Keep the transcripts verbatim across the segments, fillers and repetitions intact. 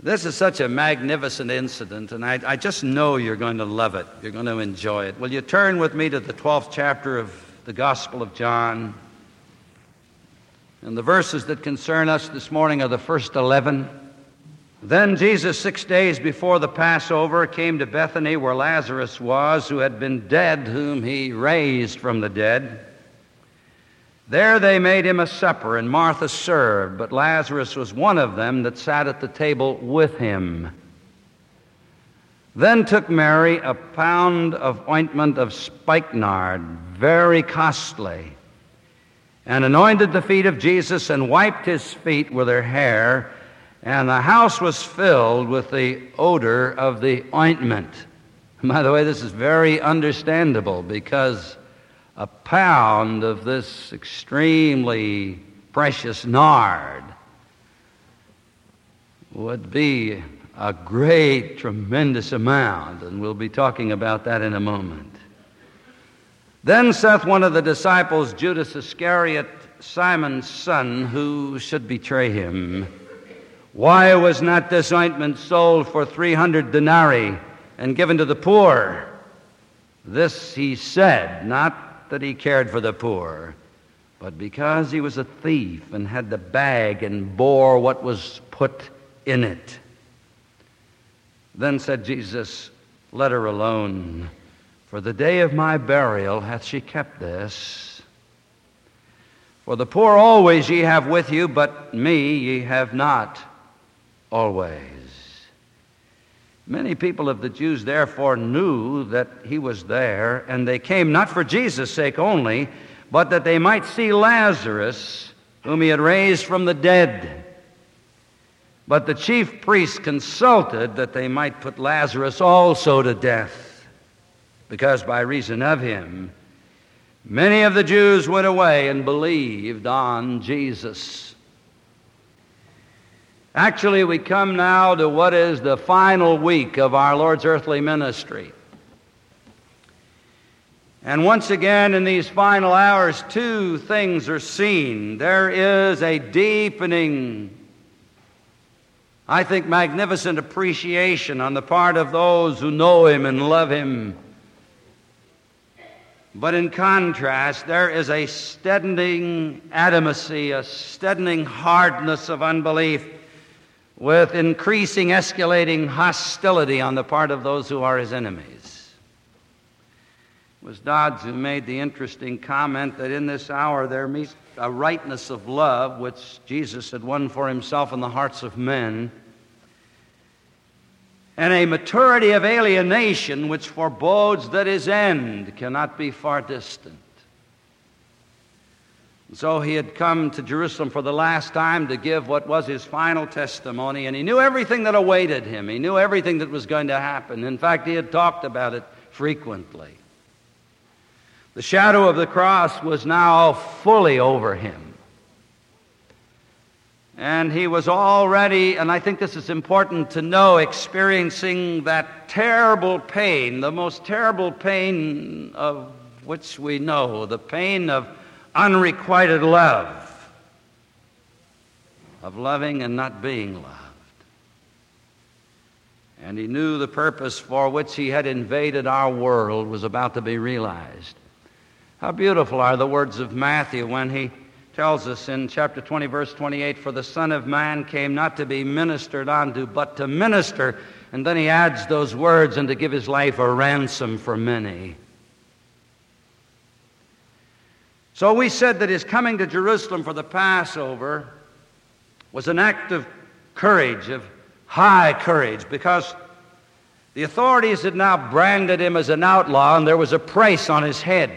This is such a magnificent incident, and I, I just know you're going to love it. You're going to enjoy it. Will you turn with me to the twelfth chapter of the Gospel of John? And the verses that concern us this morning are the first eleven. Then Jesus, six days before the Passover, came to Bethany where Lazarus was, who had been dead, whom he raised from the dead. There they made him a supper, and Martha served, but Lazarus was one of them that sat at the table with him. Then took Mary a pound of ointment of spikenard, very costly, and anointed the feet of Jesus and wiped his feet with her hair, and the house was filled with the odor of the ointment. By the way, this is very understandable because a pound of this extremely precious nard would be a great, tremendous amount, and we'll be talking about that in a moment. Then saith one of the disciples, Judas Iscariot, Simon's son, who should betray him, Why was not this ointment sold for three hundred denarii and given to the poor? This he said, not that he cared for the poor, but because he was a thief and had the bag and bore what was put in it. Then said Jesus, Let her alone, for the day of my burial hath she kept this. For the poor always ye have with you, but me ye have not always. Many people of the Jews therefore knew that he was there, and they came not for Jesus' sake only, but that they might see Lazarus, whom he had raised from the dead. But the chief priests consulted that they might put Lazarus also to death, because by reason of him many of the Jews went away and believed on Jesus. Actually, we come now to what is the final week of our Lord's earthly ministry. And once again, in these final hours, two things are seen. There is a deepening, I think, magnificent appreciation on the part of those who know him and love him. But in contrast, there is a steadying adamancy, a steadying hardness of unbelief, with increasing, escalating hostility on the part of those who are his enemies. It was Dodds who made the interesting comment that in this hour there meets a rightness of love which Jesus had won for himself in the hearts of men, and a maturity of alienation which forebodes that his end cannot be far distant. So he had come to Jerusalem for the last time to give what was his final testimony, and he knew everything that awaited him. He knew everything that was going to happen. In fact, he had talked about it frequently. The shadow of the cross was now fully over him. And he was already, and I think this is important to know, experiencing that terrible pain, the most terrible pain of which we know, the pain of unrequited love, of loving and not being loved. And he knew the purpose for which he had invaded our world was about to be realized. How beautiful are the words of Matthew when he tells us in chapter twenty, verse twenty-eight, For the Son of Man came not to be ministered unto, but to minister. And then he adds those words, and to give his life a ransom for many. So we said that his coming to Jerusalem for the Passover was an act of courage, of high courage, because the authorities had now branded him as an outlaw, and there was a price on his head.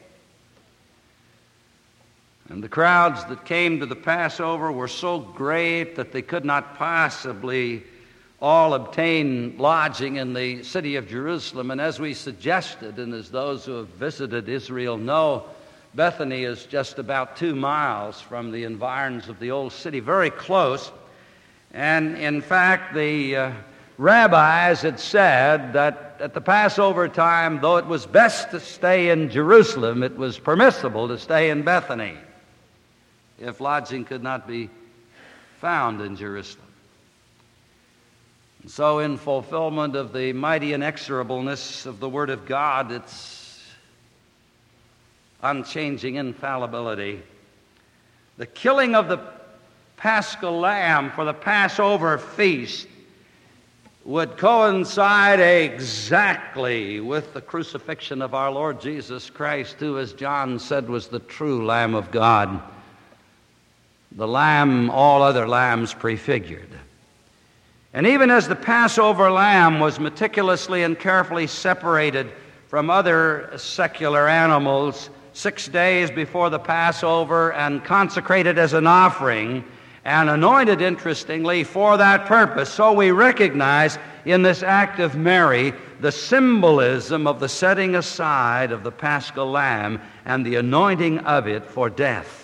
And the crowds that came to the Passover were so great that they could not possibly all obtain lodging in the city of Jerusalem. And as we suggested, and as those who have visited Israel know, Bethany is just about two miles from the environs of the old city, very close. And in fact, the uh, rabbis had said that at the Passover time, though it was best to stay in Jerusalem, it was permissible to stay in Bethany if lodging could not be found in Jerusalem. So in fulfillment of the mighty inexorableness of the Word of God, its unchanging infallibility, the killing of the Paschal lamb for the Passover feast would coincide exactly with the crucifixion of our Lord Jesus Christ, who, as John said, was the true Lamb of God, the lamb all other lambs prefigured. And even as the Passover lamb was meticulously and carefully separated from other secular animals six days before the Passover and consecrated as an offering and anointed, interestingly, for that purpose, so we recognize in this act of Mary the symbolism of the setting aside of the Paschal lamb and the anointing of it for death.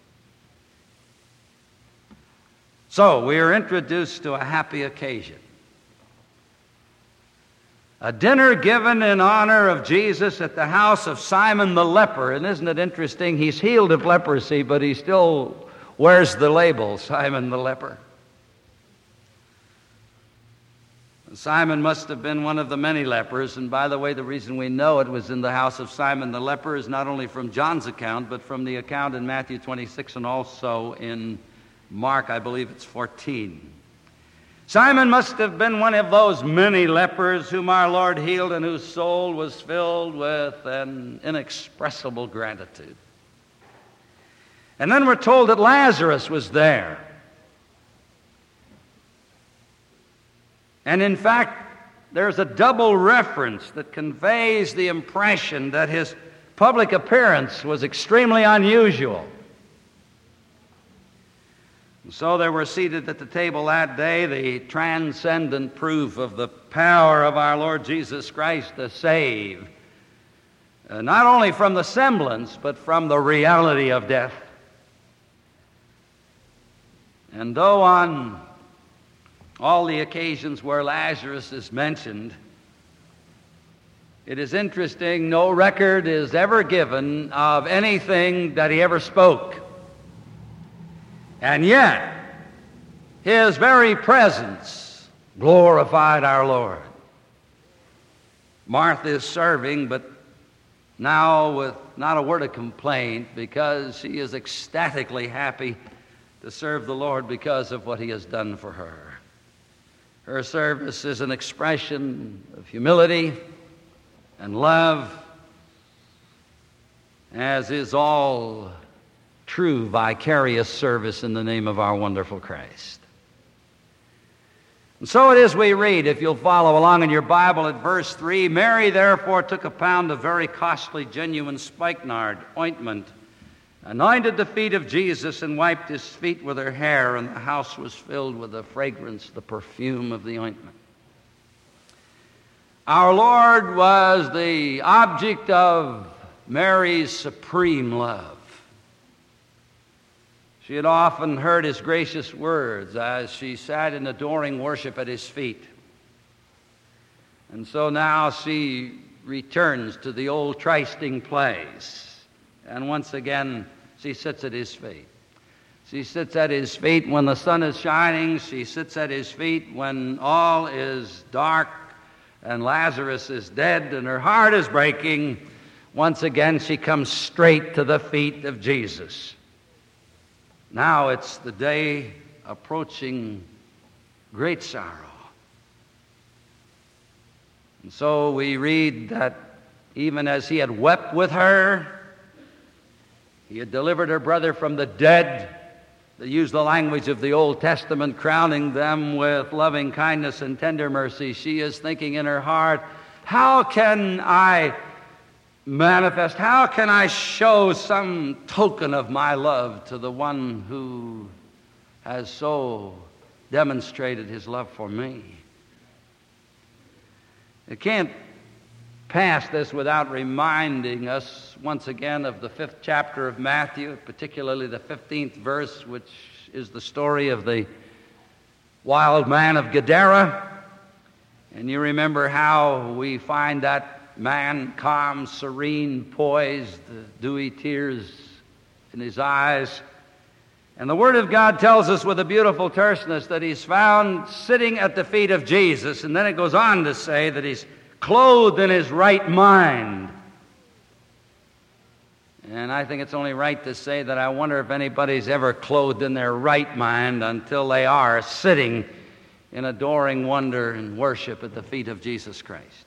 So we are introduced to a happy occasion. A dinner given in honor of Jesus at the house of Simon the leper. And isn't it interesting? He's healed of leprosy, but he still wears the label, Simon the leper. Simon must have been one of the many lepers. And by the way, the reason we know it was in the house of Simon the leper is not only from John's account, but from the account in Matthew twenty-six and also in Mark, I believe it's fourteen. Simon must have been one of those many lepers whom our Lord healed and whose soul was filled with an inexpressible gratitude. And then we're told that Lazarus was there. And in fact, there's a double reference that conveys the impression that his public appearance was extremely unusual. So there were seated at the table that day the transcendent proof of the power of our Lord Jesus Christ to save, uh, not only from the semblance, but from the reality of death. And though on all the occasions where Lazarus is mentioned, it is interesting, no record is ever given of anything that he ever spoke. And yet, his very presence glorified our Lord. Martha is serving, but now with not a word of complaint, because she is ecstatically happy to serve the Lord because of what he has done for her. Her service is an expression of humility and love, as is all true vicarious service in the name of our wonderful Christ. And so it is we read, if you'll follow along in your Bible at verse three, Mary therefore took a pound of very costly genuine spikenard ointment, anointed the feet of Jesus, and wiped his feet with her hair, and the house was filled with the fragrance, the perfume of the ointment. Our Lord was the object of Mary's supreme love. She had often heard his gracious words as she sat in adoring worship at his feet. And so now she returns to the old trysting place. And once again, she sits at his feet. She sits at his feet when the sun is shining. She sits at his feet when all is dark and Lazarus is dead and her heart is breaking. Once again, she comes straight to the feet of Jesus. Now it's the day approaching great sorrow. And so we read that even as he had wept with her, he had delivered her brother from the dead. They use the language of the Old Testament, crowning them with loving kindness and tender mercy. She is thinking in her heart, how can I manifest, how can I show some token of my love to the one who has so demonstrated his love for me? It can't pass this without reminding us once again of the fifth chapter of Matthew, particularly the fifteenth verse, which is the story of the wild man of Gadara. And you remember how we find that man calm, serene, poised, dewy tears in his eyes. And the Word of God tells us with a beautiful terseness that he's found sitting at the feet of Jesus, and then it goes on to say that he's clothed in his right mind. And I think it's only right to say that I wonder if anybody's ever clothed in their right mind until they are sitting in adoring wonder and worship at the feet of Jesus Christ.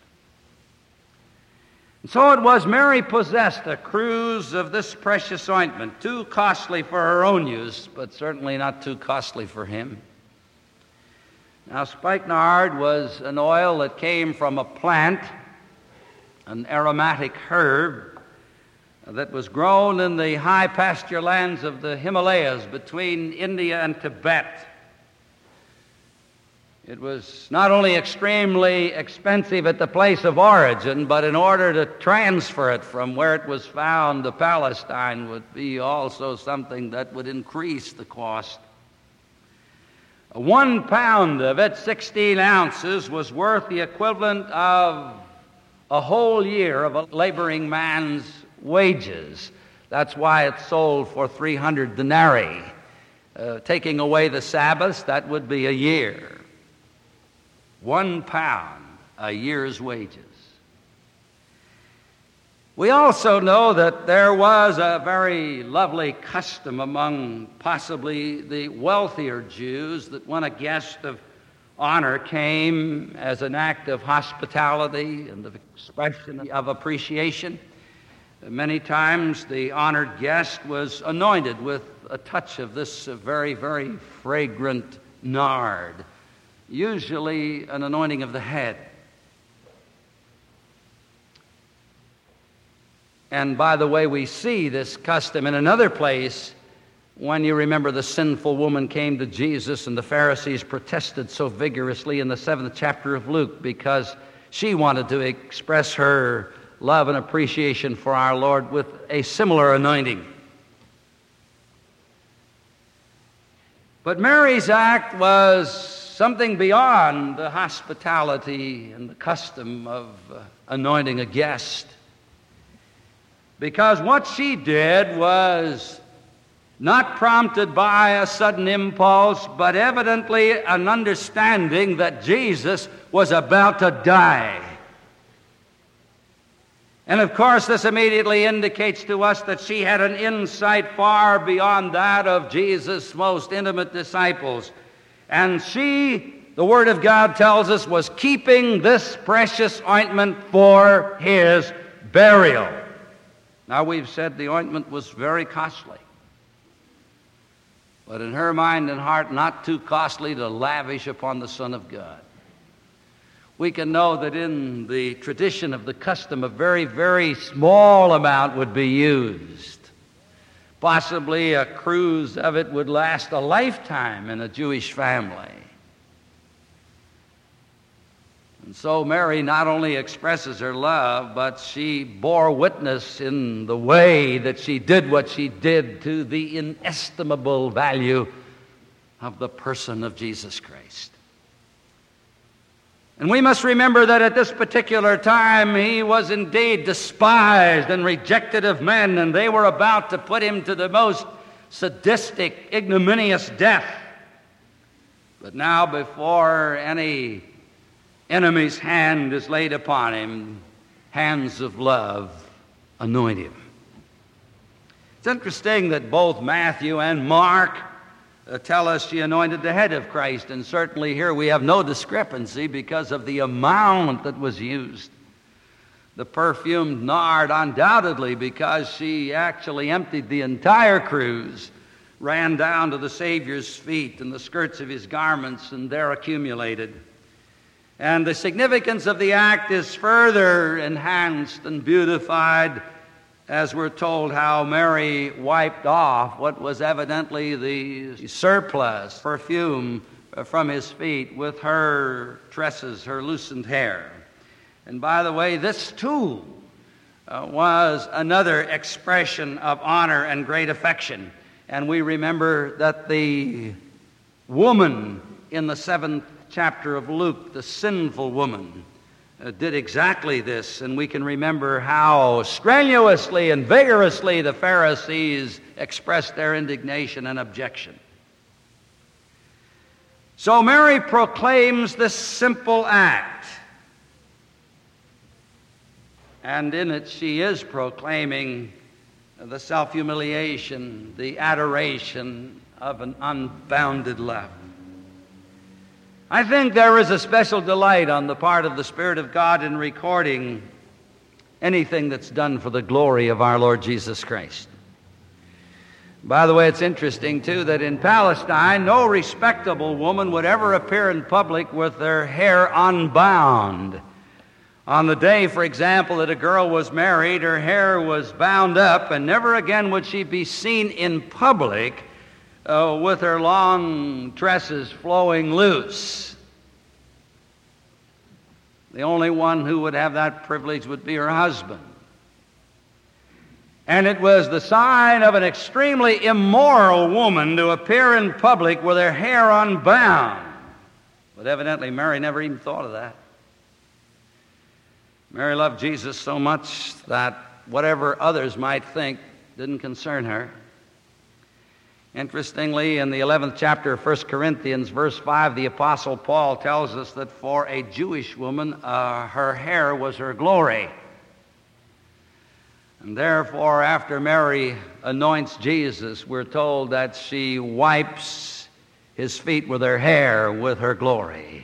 And so it was Mary possessed a cruse of this precious ointment, too costly for her own use, but certainly not too costly for him. Now, spikenard was an oil that came from a plant, an aromatic herb, that was grown in the high pasture lands of the Himalayas between India and Tibet. It was not only extremely expensive at the place of origin, but in order to transfer it from where it was found to Palestine would be also something that would increase the cost. One pound of it, sixteen ounces, was worth the equivalent of a whole year of a laboring man's wages. That's why it's sold for three hundred denarii. Uh, taking away the Sabbaths, that would be a year. One pound, a year's wages. We also know that there was a very lovely custom among possibly the wealthier Jews that when a guest of honor came as an act of hospitality and of expression of appreciation, many times the honored guest was anointed with a touch of this very, very fragrant nard, usually an anointing of the head. And by the way, we see this custom in another place when you remember the sinful woman came to Jesus and the Pharisees protested so vigorously in the seventh chapter of Luke because she wanted to express her love and appreciation for our Lord with a similar anointing. But Mary's act was something beyond the hospitality and the custom of uh, anointing a guest, because what she did was not prompted by a sudden impulse, but evidently an understanding that Jesus was about to die. And of course, this immediately indicates to us that she had an insight far beyond that of Jesus' most intimate disciples. And she, the Word of God tells us, was keeping this precious ointment for his burial. Now, we've said the ointment was very costly, but in her mind and heart, not too costly to lavish upon the Son of God. We can know that in the tradition of the custom, a very, very small amount would be used. Possibly a cruse of it would last a lifetime in a Jewish family. And so Mary not only expresses her love, but she bore witness in the way that she did what she did to the inestimable value of the person of Jesus Christ. And we must remember that at this particular time he was indeed despised and rejected of men, and they were about to put him to the most sadistic, ignominious death. But now, before any enemy's hand is laid upon him, hands of love anoint him. It's interesting that both Matthew and Mark Uh, tell us she anointed the head of Christ, and certainly here we have no discrepancy because of the amount that was used. The perfumed nard, undoubtedly, because she actually emptied the entire cruse, ran down to the Savior's feet and the skirts of his garments, and there accumulated. And the significance of the act is further enhanced and beautified as we're told how Mary wiped off what was evidently the surplus perfume from his feet with her tresses, her loosened hair. And by the way, this too uh, was another expression of honor and great affection. And we remember that the woman in the seventh chapter of Luke, the sinful woman, uh, did exactly this, and we can remember how strenuously and vigorously the Pharisees expressed their indignation and objection. So Mary proclaims this simple act, and in it she is proclaiming the self-humiliation, the adoration of an unbounded love. I think there is a special delight on the part of the Spirit of God in recording anything that's done for the glory of our Lord Jesus Christ. By the way, it's interesting, too, that in Palestine, no respectable woman would ever appear in public with her hair unbound. On the day, for example, that a girl was married, her hair was bound up, and never again would she be seen in public uh, with her long tresses flowing loose. The only one who would have that privilege would be her husband. And it was the sign of an extremely immoral woman to appear in public with her hair unbound. But evidently Mary never even thought of that. Mary loved Jesus so much that whatever others might think didn't concern her. Interestingly, in the eleventh chapter of First Corinthians, verse five, the Apostle Paul tells us that for a Jewish woman, uh, her hair was her glory. And therefore, after Mary anoints Jesus, we're told that she wipes his feet with her hair with her glory.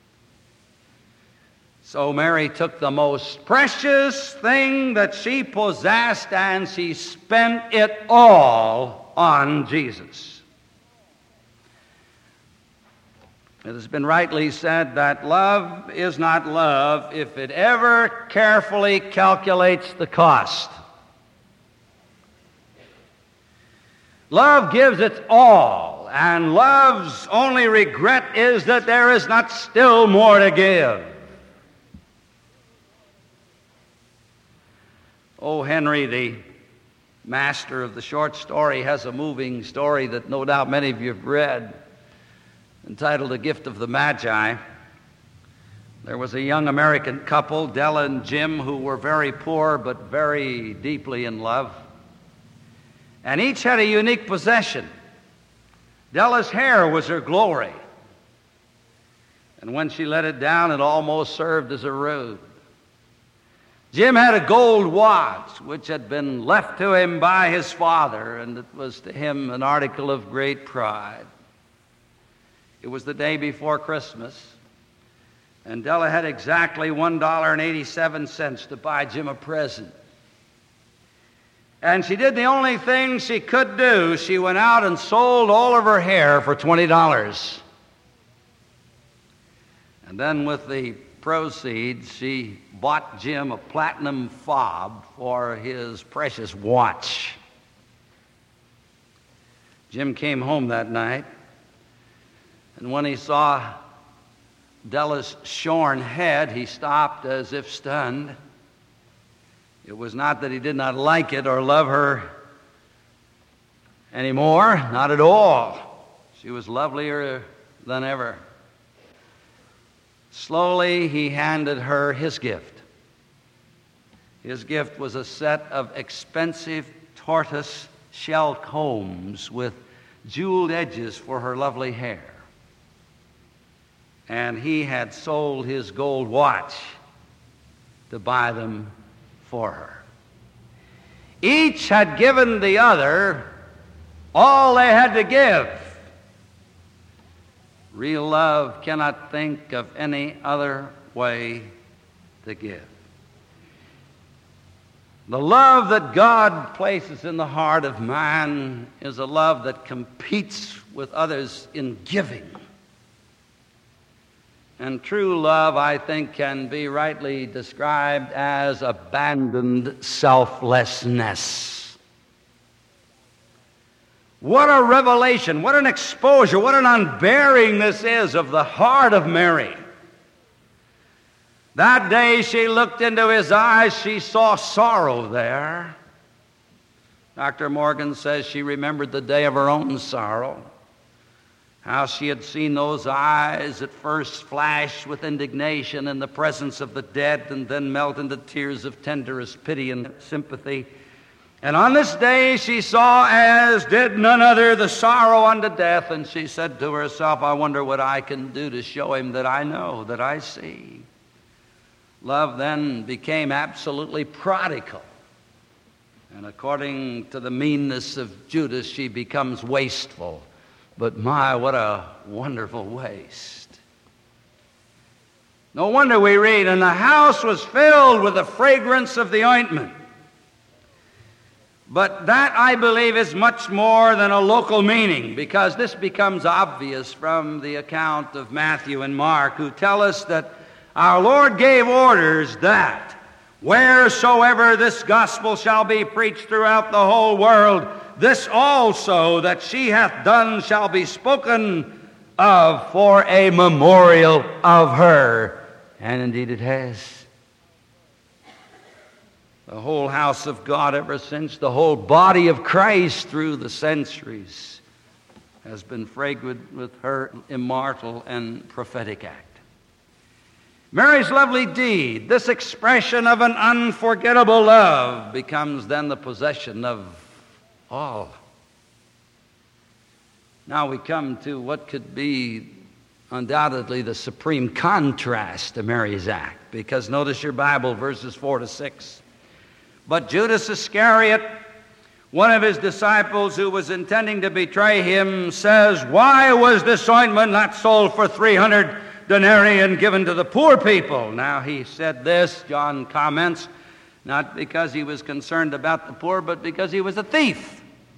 So Mary took the most precious thing that she possessed and she spent it all on Jesus. It has been rightly said that love is not love if it ever carefully calculates the cost. Love gives its all, and love's only regret is that there is not still more to give. O. Henry, the master of the short story, has a moving story that no doubt many of you have read, entitled A Gift of the Magi. There was a young American couple, Della and Jim, who were very poor but very deeply in love. And each had a unique possession. Della's hair was her glory. And when she let it down, it almost served as a robe. Jim had a gold watch, which had been left to him by his father, and it was to him an article of great pride. It was the day before Christmas, and Della had exactly one dollar and eighty-seven cents to buy Jim a present. And she did the only thing she could do. She went out and sold all of her hair for twenty dollars. And then with the proceeds, she bought Jim a platinum fob for his precious watch. Jim came home that night, and when he saw Della's shorn head, he stopped as if stunned. It was not that he did not like it or love her anymore, not at all. She was lovelier than ever. Slowly, he handed her his gift. His gift was a set of expensive tortoise shell combs with jeweled edges for her lovely hair. And he had sold his gold watch to buy them for her. Each had given the other all they had to give. Real love cannot think of any other way to give. The love that God places in the heart of man is a love that competes with others in giving. And true love, I think, can be rightly described as abandoned selflessness. What a revelation, what an exposure, what an unbearing this is of the heart of Mary. That day she looked into his eyes, she saw sorrow there. Doctor Morgan says she remembered the day of her own sorrow. how she had seen those eyes at first flash with indignation in the presence of the dead and then melt into tears of tenderest pity and sympathy. And on this day she saw, as did none other, the sorrow unto death, and she said to herself, I wonder what I can do to show him that I know, that I see. Love then became absolutely prodigal. And according to the meanness of Judas, she becomes wasteful. But my, what a wonderful waste. No wonder we read, and the house was filled with the fragrance of the ointment. But that, I believe, is much more than a local meaning, because this becomes obvious from the account of Matthew and Mark, who tell us that our Lord gave orders that wheresoever this gospel shall be preached throughout the whole world, this also that she hath done shall be spoken of for a memorial of her. And indeed it has. The whole house of God ever since, the whole body of Christ through the centuries, has been fragrant with her immortal and prophetic act. Mary's lovely deed, this expression of an unforgettable love, becomes then the possession of all. Now we come to what could be undoubtedly the supreme contrast to Mary's act, because notice your Bible, verses four to six. But Judas Iscariot, one of his disciples who was intending to betray him, says, why was this ointment not sold for three hundred denarii and given to the poor people? Now he said this, John comments, not because he was concerned about the poor, but because he was a thief.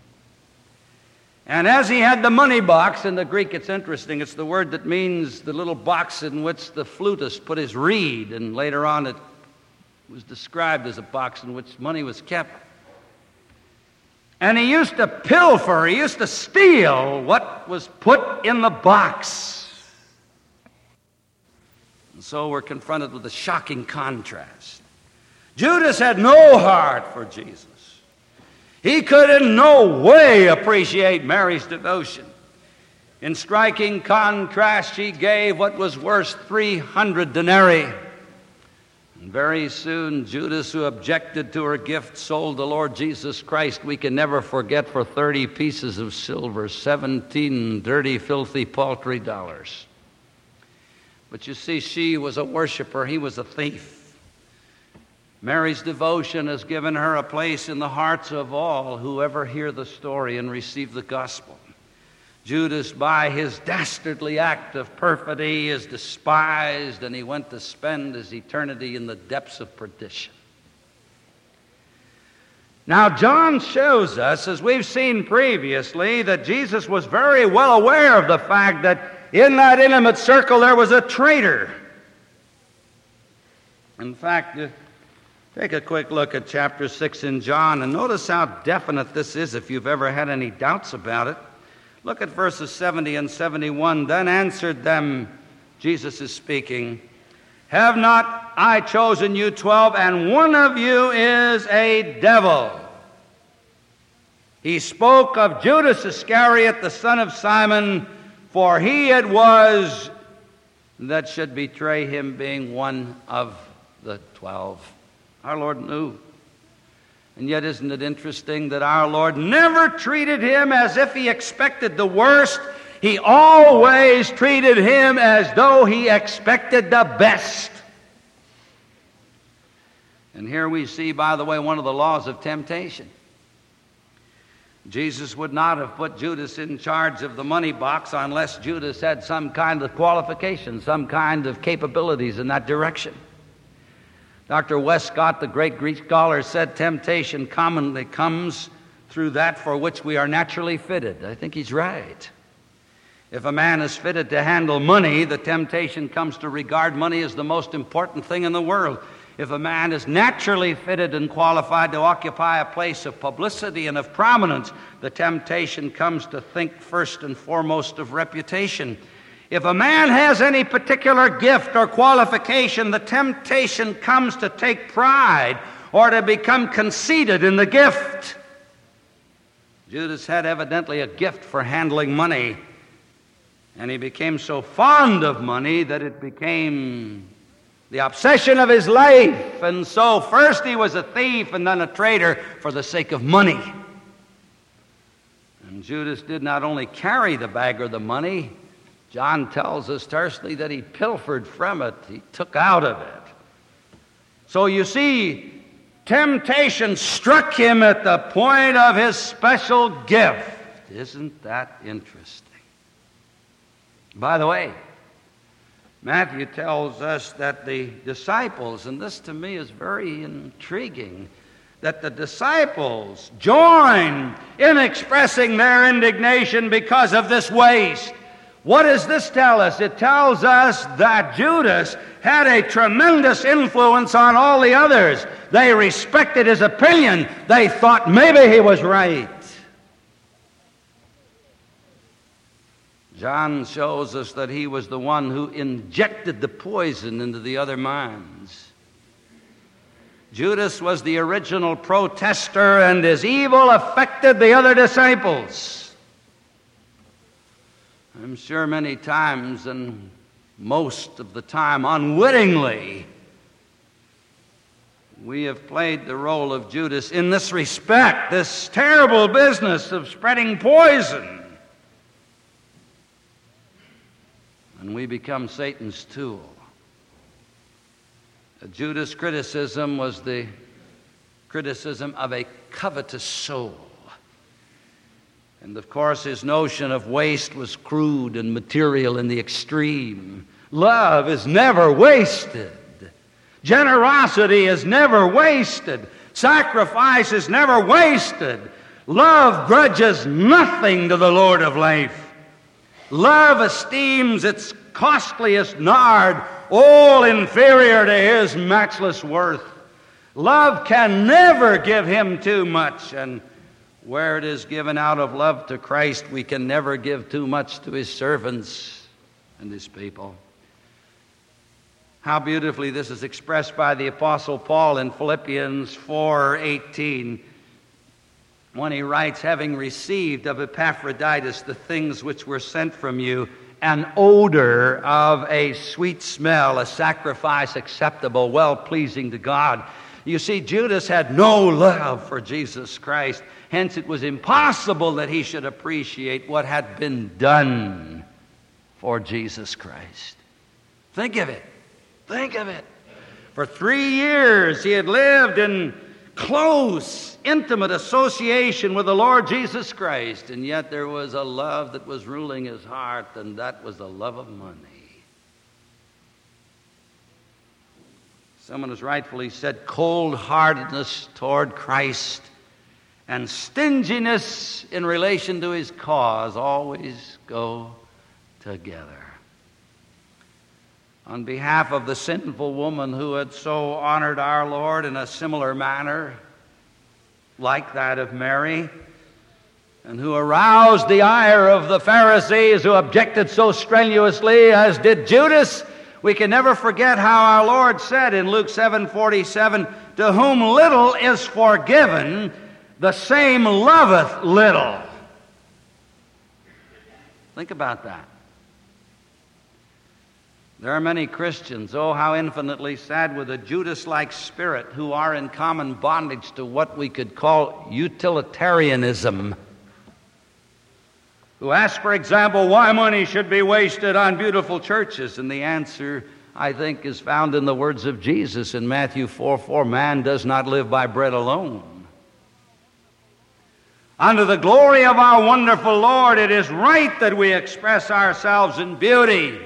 And as he had the money box, in the Greek it's interesting, it's the word that means the little box in which the flutist put his reed, and later on it was described as a box in which money was kept. And he used to pilfer, he used to steal what was put in the box. And so we're confronted with a shocking contrast. Judas had no heart for Jesus. He could in no way appreciate Mary's devotion. In striking contrast, she gave what was worth three hundred denarii. And very soon, Judas, who objected to her gift, sold the Lord Jesus Christ, we can never forget, for thirty pieces of silver, seventeen dirty, filthy, paltry dollars. But you see, she was a worshiper, he was a thief. Mary's devotion has given her a place in the hearts of all who ever hear the story and receive the gospel. Judas, by his dastardly act of perfidy, is despised, and he went to spend his eternity in the depths of perdition. Now, John shows us, as we've seen previously, that Jesus was very well aware of the fact that in that intimate circle there was a traitor. In fact, take a quick look at chapter six in John, and notice how definite this is if you've ever had any doubts about it. Look at verses seventy and seventy-one. Then answered them, Jesus is speaking, have not I chosen you twelve, and one of you is a devil? He spoke of Judas Iscariot, the son of Simon, for he it was that should betray him, being one of the twelve. Our Lord knew. And yet, isn't it interesting that our Lord never treated him as if he expected the worst? He always treated him as though he expected the best. And here we see, by the way, one of the laws of temptation. Jesus would not have put Judas in charge of the money box unless Judas had some kind of qualification, some kind of capabilities in that direction. Doctor Westcott, the great Greek scholar, said temptation commonly comes through that for which we are naturally fitted. I think he's right. If a man is fitted to handle money, the temptation comes to regard money as the most important thing in the world. If a man is naturally fitted and qualified to occupy a place of publicity and of prominence, the temptation comes to think first and foremost of reputation. If a man has any particular gift or qualification, the temptation comes to take pride or to become conceited in the gift. Judas had evidently a gift for handling money, And he became so fond of money that it became the obsession of his life. And so first he was a thief and then a traitor for the sake of money. And Judas did not only carry the bag or the money, John tells us tersely that he pilfered from it. He took out of it. So you see, temptation struck him at the point of his special gift. Isn't that interesting? By the way, Matthew tells us that the disciples, and this to me is very intriguing, that the disciples join in expressing their indignation because of this waste. What does this tell us? It tells us that Judas had a tremendous influence on all the others. They respected his opinion. They thought maybe he was right. John shows us that he was the one who injected the poison into the other minds. Judas was the original protester, and his evil affected the other disciples. I'm sure many times, and most of the time unwittingly, we have played the role of Judas in this respect, this terrible business of spreading poison. And we become Satan's tool. Judas' criticism was the criticism of a covetous soul. And of course, his notion of waste was crude and material in the extreme. Love is never wasted. Generosity is never wasted. Sacrifice is never wasted. Love grudges nothing to the Lord of life. Love esteems its costliest nard all inferior to his matchless worth. Love can never give him too much, and where it is given out of love to Christ, we can never give too much to his servants and his people. How beautifully this is expressed by the Apostle Paul in Philippians four eighteen. When he writes, having received of Epaphroditus the things which were sent from you, an odor of a sweet smell, a sacrifice acceptable, well-pleasing to God. You see, Judas had no love for Jesus Christ. Hence, it was impossible that he should appreciate what had been done for Jesus Christ. Think of it. Think of it. For three years, he had lived in close, intimate association with the Lord Jesus Christ, and yet there was a love that was ruling his heart, and that was the love of money. Someone has rightfully said, cold-heartedness toward Christ and stinginess in relation to his cause always go together. On behalf of the sinful woman who had so honored our Lord in a similar manner, like that of Mary, and who aroused the ire of the Pharisees who objected so strenuously as did Judas, we can never forget how our Lord said in Luke seven forty-seven, to whom little is forgiven, the same loveth little. Think about that. There are many Christians, oh, how infinitely sad, with a Judas-like spirit who are in common bondage to what we could call utilitarianism, who ask, for example, why money should be wasted on beautiful churches. And the answer, I think, is found in the words of Jesus in Matthew four four, man does not live by bread alone. Unto the glory of our wonderful Lord, it is right that we express ourselves in beauty.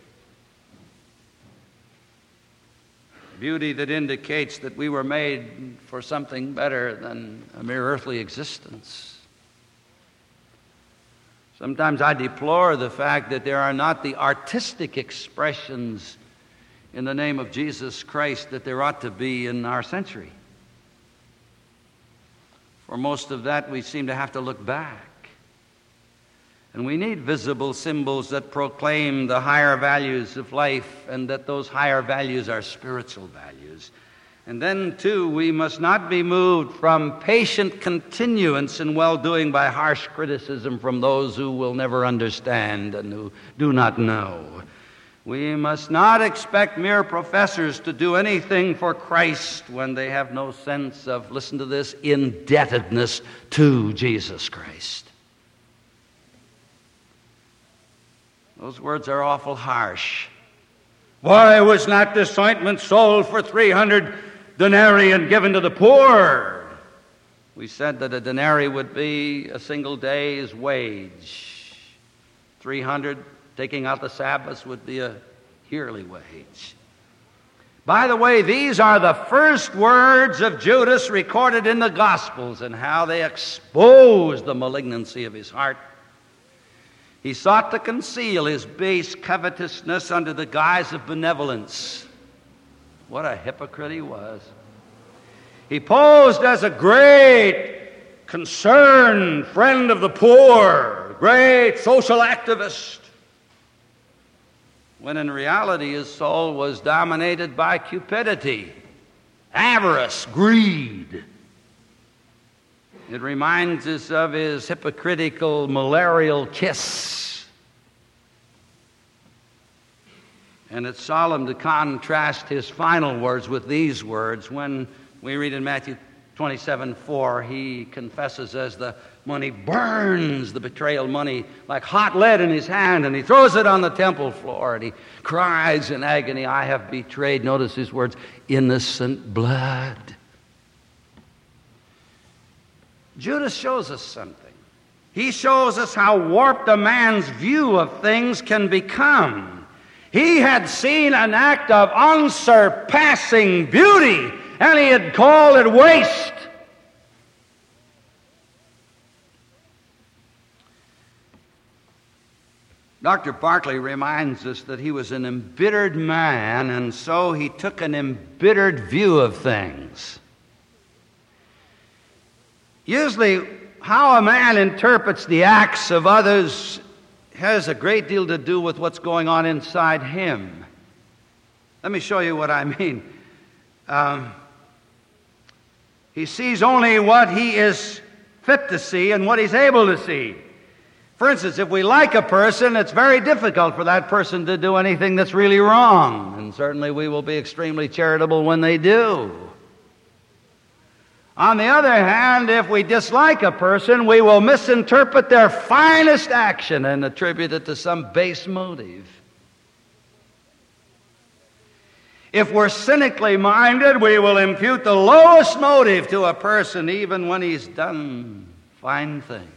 Beauty that indicates that we were made for something better than a mere earthly existence. Sometimes I deplore the fact that there are not the artistic expressions in the name of Jesus Christ that there ought to be in our century. For most of that, we seem to have to look back. And we need visible symbols that proclaim the higher values of life, and that those higher values are spiritual values. And then, too, we must not be moved from patient continuance in well-doing by harsh criticism from those who will never understand and who do not know. We must not expect mere professors to do anything for Christ when they have no sense of, listen to this, indebtedness to Jesus Christ. Those words are awful harsh. Why was not this ointment sold for three hundred denarii and given to the poor? We said that a denarii would be a single day's wage. three hundred, taking out the Sabbaths, would be a yearly wage. By the way, these are the first words of Judas recorded in the Gospels, and how they expose the malignancy of his heart. He sought to conceal his base covetousness under the guise of benevolence. What a hypocrite he was. He posed as a great, concerned friend of the poor, great social activist, when in reality his soul was dominated by cupidity, avarice, greed. It reminds us of his hypocritical malarial kiss. And it's solemn to contrast his final words with these words when we read in Matthew twenty-seven four, he confesses as the money burns, the betrayal money, like hot lead in his hand, and he throws it on the temple floor, and he cries in agony, I have betrayed, notice his words, innocent blood. Judas shows us something. He shows us how warped a man's view of things can become. He had seen an act of unsurpassing beauty, and he had called it waste. Doctor Barclay reminds us that he was an embittered man, and so he took an embittered view of things. Usually, how a man interprets the acts of others has a great deal to do with what's going on inside him. Let me show you what I mean. Um, he sees only what he is fit to see and what he's able to see. For instance, if we like a person, it's very difficult for that person to do anything that's really wrong. And certainly we will be extremely charitable when they do. On the other hand, if we dislike a person, we will misinterpret their finest action and attribute it to some base motive. If we're cynically minded, we will impute the lowest motive to a person even when he's done fine things.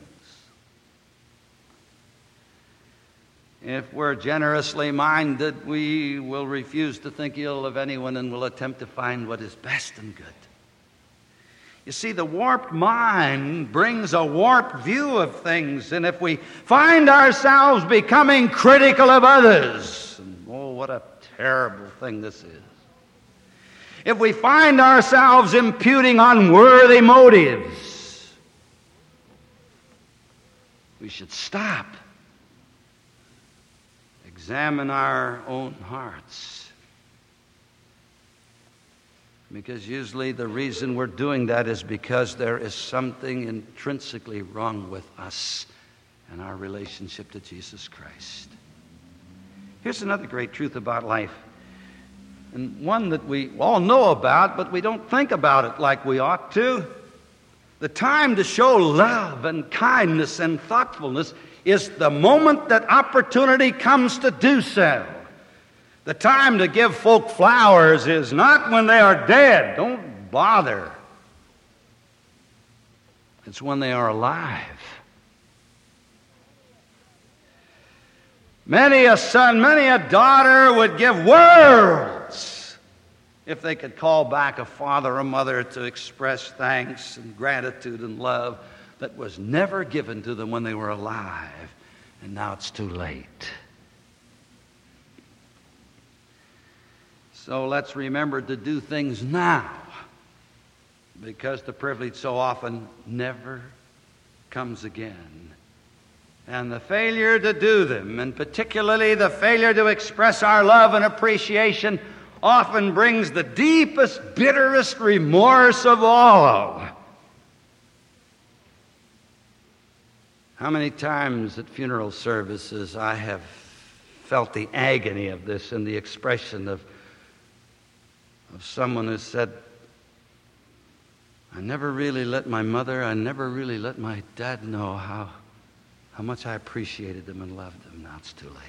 If we're generously minded, we will refuse to think ill of anyone and will attempt to find what is best and good. You see, the warped mind brings a warped view of things, and if we find ourselves becoming critical of others, and oh, what a terrible thing this is. If we find ourselves imputing unworthy motives, we should stop. Examine our own hearts. Because usually the reason we're doing that is because there is something intrinsically wrong with us and our relationship to Jesus Christ. Here's another great truth about life, and one that we all know about, but we don't think about it like we ought to. The time to show love and kindness and thoughtfulness is the moment that opportunity comes to do so. The time to give folk flowers is not when they are dead. Don't bother. It's when they are alive. Many a son, many a daughter would give worlds if they could call back a father or mother to express thanks and gratitude and love that was never given to them when they were alive. And now it's too late. So let's remember to do things now, because the privilege so often never comes again. And the failure to do them, and particularly the failure to express our love and appreciation, often brings the deepest, bitterest remorse of all. How many times at funeral services I have felt the agony of this in the expression of, of someone who said, I never really let my mother, I never really let my dad know how, how much I appreciated them and loved them. Now it's too late.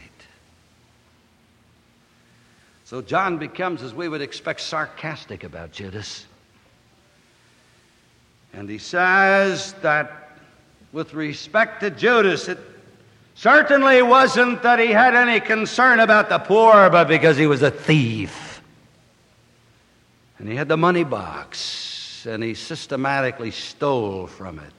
So John becomes, as we would expect, sarcastic about Judas. And he says that with respect to Judas, it certainly wasn't that he had any concern about the poor, but because he was a thief. And he had the money box, and he systematically stole from it.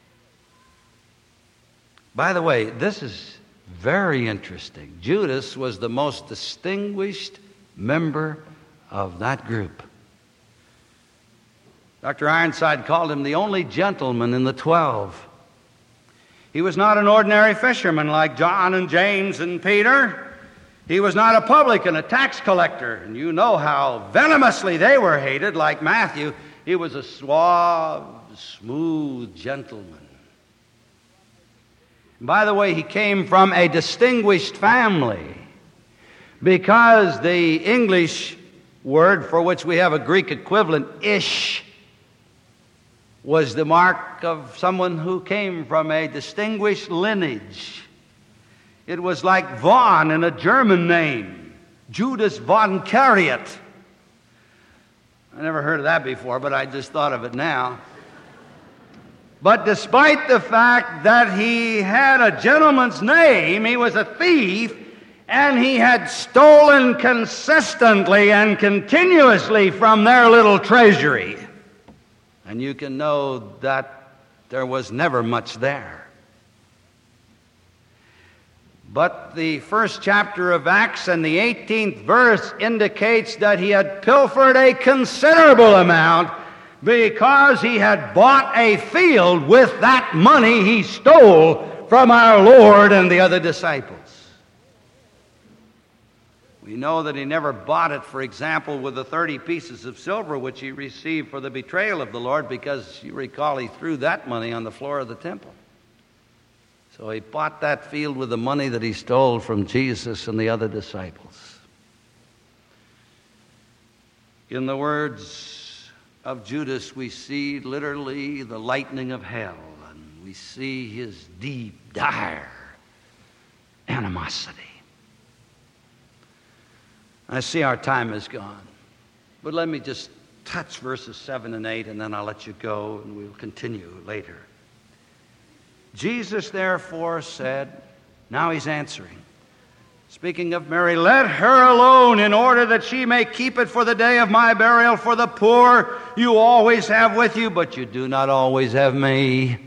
By the way, this is very interesting. Judas was the most distinguished member of that group. Doctor Ironside called him the only gentleman in the twelve. He was not an ordinary fisherman like John and James and Peter. He was not a publican, a tax collector. And you know how venomously they were hated, like Matthew. He was a suave, smooth gentleman. And by the way, he came from a distinguished family, because the English word for which we have a Greek equivalent, ish, was the mark of someone who came from a distinguished lineage. It was like von in a German name, Judas von Cariot. I never heard of that before, but I just thought of it now. But despite the fact that he had a gentleman's name, he was a thief, and he had stolen consistently and continuously from their little treasury. And you can know that there was never much there. But the first chapter of Acts and the eighteenth verse indicates that he had pilfered a considerable amount because he had bought a field with that money he stole from our Lord and the other disciples. We know that he never bought it, for example, with the thirty pieces of silver which he received for the betrayal of the Lord, because you recall he threw that money on the floor of the temple. So he bought that field with the money that he stole from Jesus and the other disciples. In the words of Judas, we see literally the lightning of hell, and we see his deep, dire animosity. I see our time is gone, but let me just touch verses seven and eight, and then I'll let you go, and we'll continue later. Jesus therefore said, now he's answering, speaking of Mary, let her alone, in order that she may keep it for the day of my burial. For the poor you always have with you, but you do not always have me.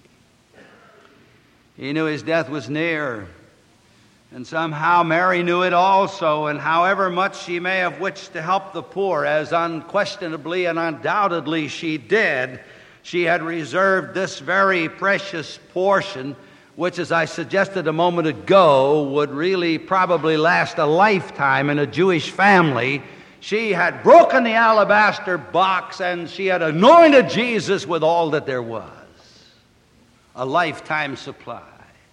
He knew his death was near. And somehow Mary knew it also, and however much she may have wished to help the poor, as unquestionably and undoubtedly she did, she had reserved this very precious portion, which, as I suggested a moment ago, would really probably last a lifetime in a Jewish family. She had broken the alabaster box, and she had anointed Jesus with all that there was, a lifetime supply,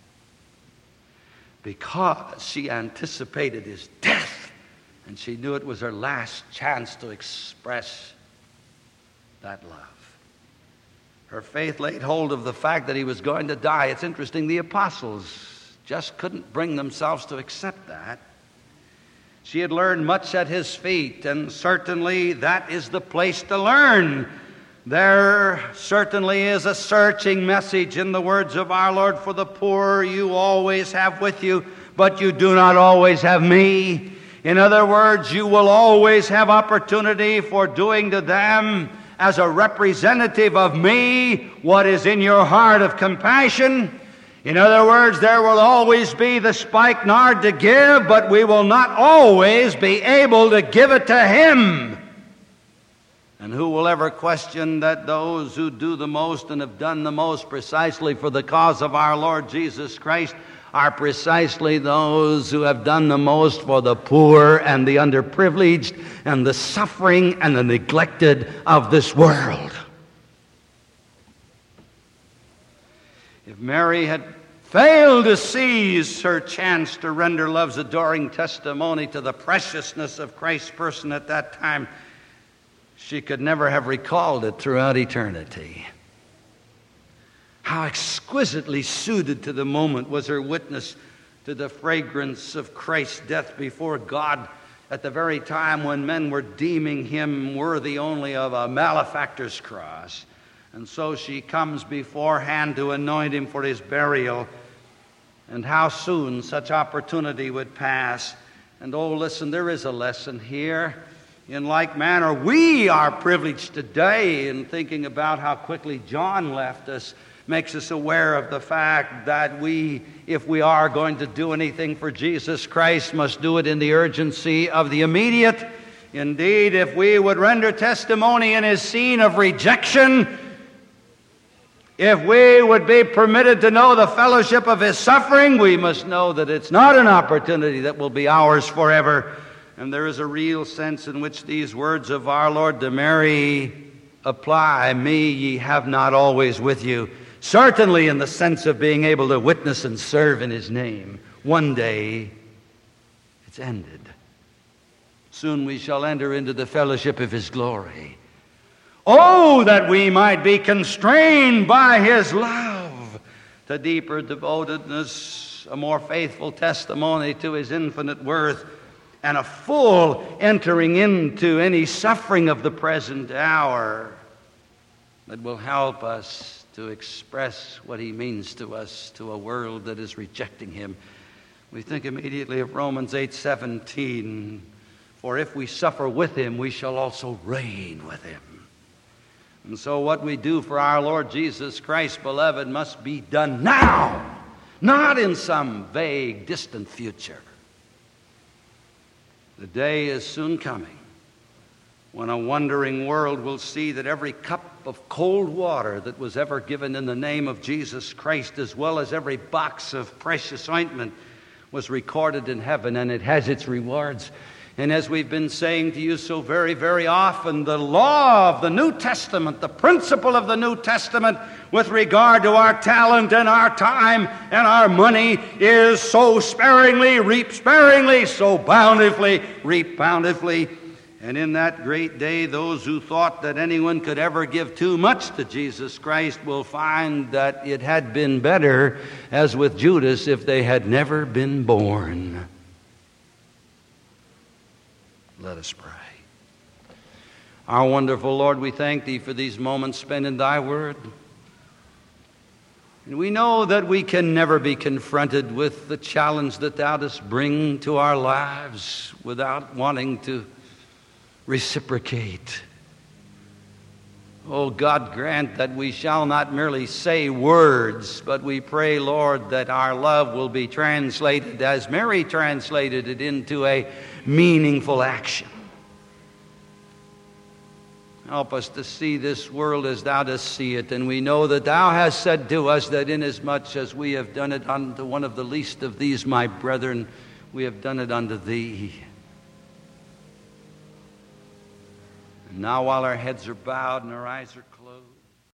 because she anticipated his death, and she knew it was her last chance to express that love. Her faith laid hold of the fact that he was going to die. It's interesting, the apostles just couldn't bring themselves to accept that. She had learned much at his feet, and certainly that is the place to learn. There certainly is a searching message in the words of our Lord, for the poor you always have with you, but you do not always have me. In other words, you will always have opportunity for doing to them, as a representative of me, what is in your heart of compassion. In other words, there will always be the spikenard to give, but we will not always be able to give it to him. And who will ever question that those who do the most and have done the most precisely for the cause of our Lord Jesus Christ are precisely those who have done the most for the poor and the underprivileged and the suffering and the neglected of this world. If Mary had failed to seize her chance to render love's adoring testimony to the preciousness of Christ's person at that time, she could never have recalled it throughout eternity. How exquisitely suited to the moment was her witness to the fragrance of Christ's death before God at the very time when men were deeming him worthy only of a malefactor's cross. And so she comes beforehand to anoint him for his burial. And how soon such opportunity would pass. And oh, listen, there is a lesson here. In like manner, we are privileged today in thinking about how quickly John left us, makes us aware of the fact that we, if we are going to do anything for Jesus Christ, must do it in the urgency of the immediate. Indeed, if we would render testimony in his scene of rejection, if we would be permitted to know the fellowship of his suffering, we must know that it's not an opportunity that will be ours forever. And there is a real sense in which these words of our Lord to Mary apply. Me ye have not always with you. Certainly in the sense of being able to witness and serve in his name. One day, it's ended. Soon we shall enter into the fellowship of his glory. Oh, that we might be constrained by his love to deeper devotedness, a more faithful testimony to his infinite worth, and a full entering into any suffering of the present hour that will help us to express what he means to us to a world that is rejecting him. We think immediately of Romans eight seventeen, for if we suffer with him, we shall also reign with him. And so what we do for our Lord Jesus Christ, beloved, must be done now, not in some vague, distant future. The day is soon coming when a wondering world will see that every cup of cold water that was ever given in the name of Jesus Christ, as well as every box of precious ointment, was recorded in heaven, and it has its rewards. And as we've been saying to you so very, very often, the law of the New Testament, the principle of the New Testament with regard to our talent and our time and our money is so sparingly, reap sparingly, so bountifully, reap bountifully. And in that great day, those who thought that anyone could ever give too much to Jesus Christ will find that it had been better, as with Judas, if they had never been born. Let us pray. Our wonderful Lord, we thank thee for these moments spent in thy word. And we know that we can never be confronted with the challenge that thou dost bring to our lives without wanting to reciprocate. Oh, God, grant that we shall not merely say words, but we pray, Lord, that our love will be translated, as Mary translated it, into a meaningful action. Help us to see this world as thou dost see it, and we know that thou hast said to us that inasmuch as we have done it unto one of the least of these, my brethren, we have done it unto thee. And now while our heads are bowed and our eyes are closed,